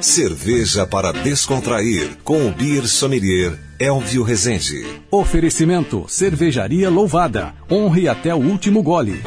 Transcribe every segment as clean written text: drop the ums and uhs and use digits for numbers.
Cerveja para descontrair, com o Beer Sommelier Elvio Rezende. Oferecimento, Cervejaria Louvada. Honre até o último gole.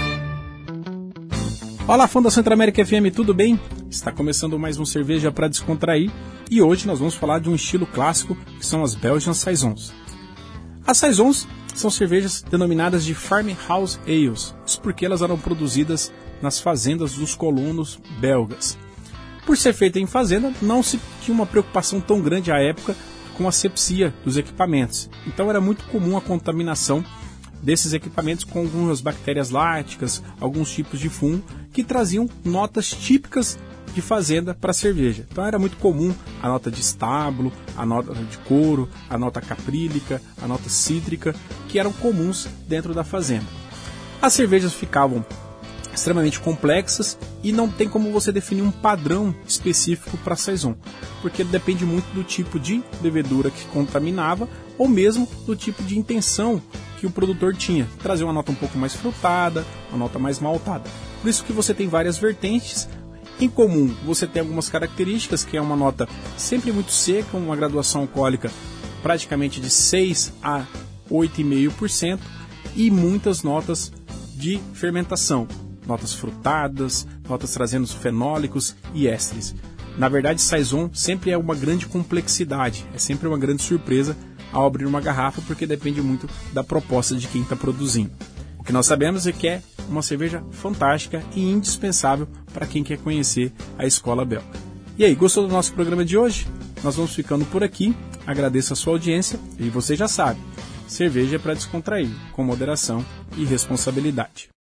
Olá, fã da Centro-América FM, tudo bem? Está começando mais um Cerveja para Descontrair e hoje nós vamos falar de um estilo clássico que são as Belgian Saisons. As Saisons são cervejas denominadas de Farmhouse Ales, isso porque elas eram produzidas nas fazendas dos colonos belgas. Por ser feita em fazenda, não se tinha uma preocupação tão grande à época com a asepsia dos equipamentos, então era muito comum a contaminação desses equipamentos com algumas bactérias láticas, alguns tipos de fungo que traziam notas típicas de fazenda para a cerveja. Então era muito comum a nota de estábulo, a nota de couro, a nota caprílica, a nota cítrica, que eram comuns dentro da fazenda. As cervejas ficavam extremamente complexas e não tem como você definir um padrão específico para a Saison, porque depende muito do tipo de levedura que contaminava ou mesmo do tipo de intenção que o produtor tinha, trazer uma nota um pouco mais frutada, uma nota mais maltada. Por isso que você tem várias vertentes. Em comum, você tem algumas características, que é uma nota sempre muito seca, uma graduação alcoólica praticamente de 6 a 8,5% e muitas notas de fermentação, notas frutadas, notas trazendo fenólicos e ésteres. Na verdade, Saison sempre é uma grande complexidade, é sempre uma grande surpresa ao abrir uma garrafa, porque depende muito da proposta de quem está produzindo. O que nós sabemos é que é uma cerveja fantástica e indispensável para quem quer conhecer a escola belga. E aí, gostou do nosso programa de hoje? Nós vamos ficando por aqui, agradeço a sua audiência e você já sabe, cerveja é para descontrair, com moderação e responsabilidade.